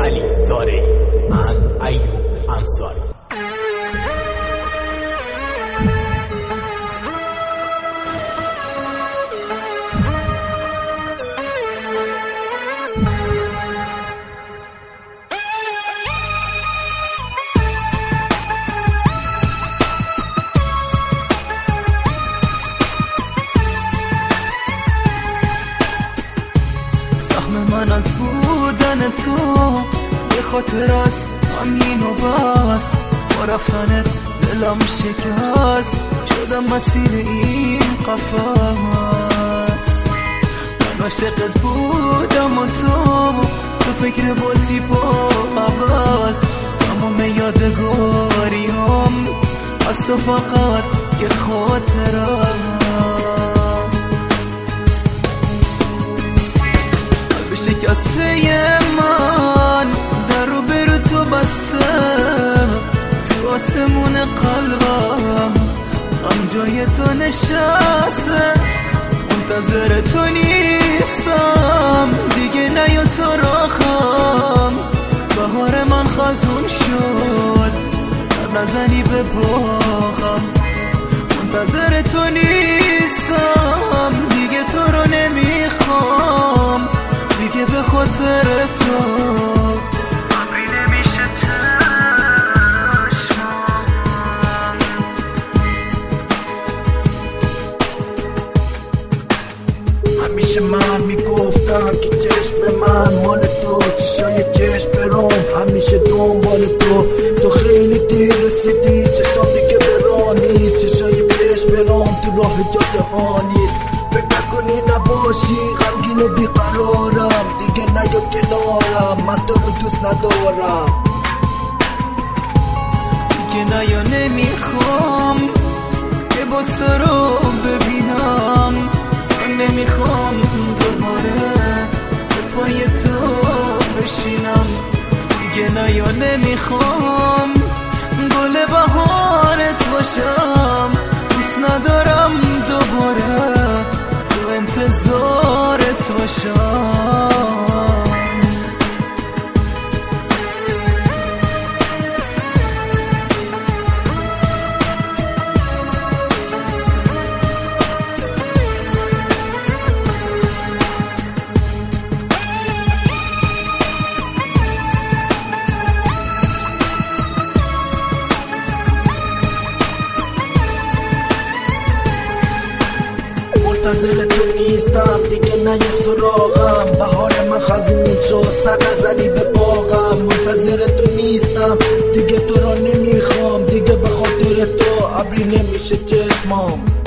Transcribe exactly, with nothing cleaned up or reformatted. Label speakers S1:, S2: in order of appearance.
S1: علی داره. من ایوب انصاری.
S2: من از بودن تو به خاطر است همین و بس، با رفتنت دلم شکست، شدم مسیر این قفس. من عاشقت بودم و تو تو فکر بازی با حواس، تمام یادگاریم از تو فقط یه خاطره. شکسته من در رو برو تو بسته، تو آسمون قلبم غم جای تو نشسته. منتظر تو نیستم دیگه، نیا سراخم، بهار من خزون شد در نزنی به باغم. منتظر تو نیستم دیگه، تو رو نمیخوام دیگه، به خاطر تو ابری نمیشه چشمام.
S1: همیشه من میگفتم که چشم من مال تو، چشای چشم برام همیشه دنبال تو. تو خیلی دیر رسیدی، چشام دیگه برانی، چشای چشم برام تو راه جاده ها نیست. فکر نکنی نباشی غمگین و بیقرارم، دیگه نیا کنارم، من تو رو دوست ندارم.
S2: دیگه نیا نمیخوام که باز تو رو ببینم، من نمیخوام دوباره به پای تو بشینم. دیگه نیا نمیخوام گل بهارت باشم، دوست ندارم دوباره تو انتظارت باشم.
S1: منتظر تو نیستم دیگه، نیا سراغم، بهار من خزون شد سر نزنی به باغم. منتظر تو نیستم دیگه، تو رو نمیخوام دیگه، به خاطر تو ابری نمیشه چشمام.